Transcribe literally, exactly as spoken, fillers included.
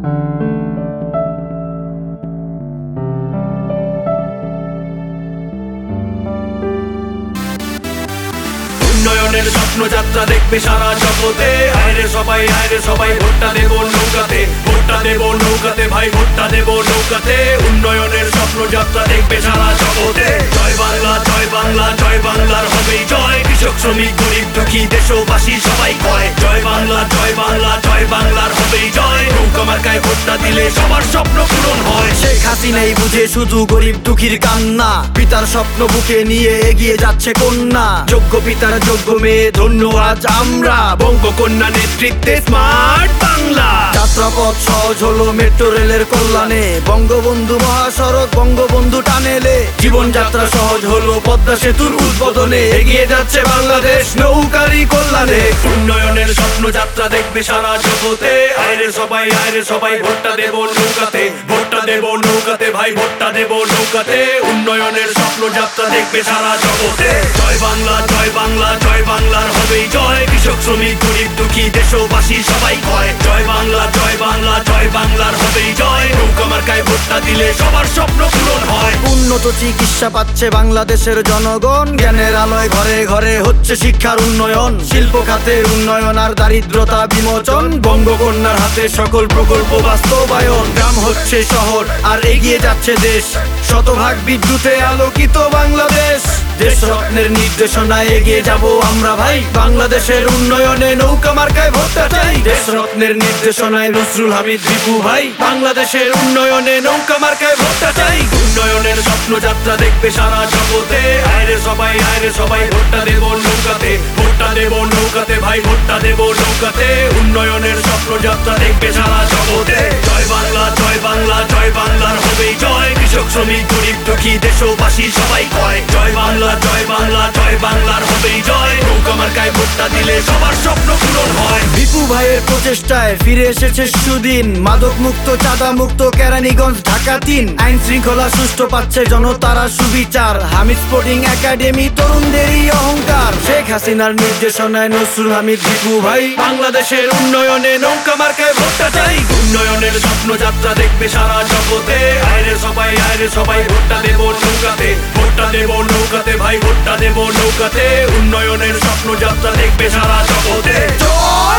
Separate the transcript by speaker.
Speaker 1: উন্নয়নের স্বপ্নযাত্রা দেখবে সারা জগতে। আয়রে সবাই আয়রে সবাই ভোটটা দেব নৌকাতে, ভোটটা দেব নৌকাতে ভাই, ভোটটা দেব নৌকাতে। উন্নয়নের স্বপ্নযাত্রা দেখবে সারা জগতে। জয় বাংলা জয় বাংলা জয় বাংলার হবেই জয়। কৃষক শ্রমিক গরিব দুঃখী দেশবাসী সবাই কয় জয় বাংলা জয় বাংলা জয় বাংলার হবেই জয়। নৌকা মার্কায় ভোটটা দিলে সবার স্বপ্ন পূরণ হয়।
Speaker 2: শেখ হাসিনাই বুঝে শুধু গরিব দুঃখীর কান্না, পিতার স্বপ্ন বুকে নিয়ে এগিয়ে যাচ্ছে কন্যা। যোগ্য পিতার যোগ্য মেয়ে ধন্য আজ আমরা,
Speaker 1: বঙ্গকন্যা নেতৃত্বে স্মার্ট বাংলা।
Speaker 2: যাত্রাপথ সহজ হলো মেট্রো রেলের কল্যাণে, বঙ্গবন্ধু মহাসড়ক বঙ্গবন্ধু টানেলে। জীবনযাত্রা সহজ হলো পদ্মা সেতুর উদ্বোধনে, এগিয়ে যাচ্ছে বাংলাদেশ নৌকারই কল্যাণে।
Speaker 1: উন্নয়নের স্বপ্নযাত্রা দেখবে সারা জগতে। আয়রে সবাই আয়রে সবাই ভোটটা দেব নৌকাতে, ভোটটা দেব নৌকাতে ভাই, ভোটটা দেব নৌকাতে। উন্নয়নের স্বপ্নযাত্রা দেখবে সারা জগতে। জয় বাংলা জয় বাংলা জয় বাংলার হবেই জয়। কৃষক শ্রমিক গরিব দুঃখী দেশবাসী সবাই কয় জয় বাংলা জয় বাংলা জয় বাংলার হবেই জয়। নৌকা মার্কায় ভোটটা দিলে সবার স্বপ্ন পূরণ হয়।
Speaker 2: উন্নত চিকিৎসা পাচ্ছে বাংলাদেশের জনগণ, জ্ঞানের আলোয় ঘরে ঘরে হচ্ছে শিক্ষার উন্নয়ন। শিল্প খাতের উন্নয়ন আর দারিদ্রতা বিমোচন, বঙ্গকন্যার হাতে সকল প্রকল্প বাস্তবায়ন। গ্রাম হচ্ছে শহর আর এগিয়ে যাচ্ছে দেশ, শতভাগ বিদ্যুতে আলোকিত বাংলাদেশ। দেশ রত্নের নির্দেশনায় এগিয়ে যাব আমরা ভাই, বাংলাদেশের উন্নয়নে নৌকা মার্কায় ভোটটা চাই। দেশ রত্নের নির্দেশনায় নজরুল হামিদ দীপু ভাই, বাংলাদেশের উন্নয়নে নৌকা মার্কায় ভোটটা চাই।
Speaker 1: উন্নয়নের স্বপ্নযাত্রা দেখবে সারা জগতে। আয়রে সবাই আয়রে সবাই ভোটটা দেব নৌকাতে, ভোটটা দেব নৌকাতে ভাই, ভোটটা দেব নৌকাতে। উন্নয়নের স্বপ্নযাত্রা দেখবে সারা জগতে। জয় বাংলা জয় বাংলা জয় বাংলার হবেই জয়। কৃষক শ্রমিক গরিব দুঃখী দেশবাসী সবাই কয় জয় বাংলা জয় বাংলা জয় বাংলার হবেই জয়। নৌকা মার্কায় ভোটটা দিলে সবার স্বপ্ন পূরণ হয়।
Speaker 2: দীপু ভাইয়ের প্রচেষ্টায় ফিরে এসেছে সুদিন, মাদক মুক্ত চাঁদা মুক্ত কেরানীগঞ্জ ঢাকা তিন। আইন শৃঙ্খলা সুষ্ঠু পাচ্ছে জনতারা সুবিচার, হামিদ স্পোর্টিং একাডেমি তরুণদেরই অহংকার। শেখ হাসিনার নির্দেশনায় নজরুল হামিদ দীপু ভাই, বাংলাদেশের উন্নয়নে নৌকা মার্কায় ভোটটা চাই।
Speaker 1: উন্নয়নের স্বপ্নযাত্রা দেখবে সারা জগতে। আয়রে সবাই আয়রে সবাই ভোটটা দেব নৌকাতে, ভোটটা দেব নৌকাতে ভাই, ভোটটা দেব নৌকাতে। উন্নয়নের স্বপ্নযাত্রা দেখবে সারা জগতে।
Speaker 2: জয়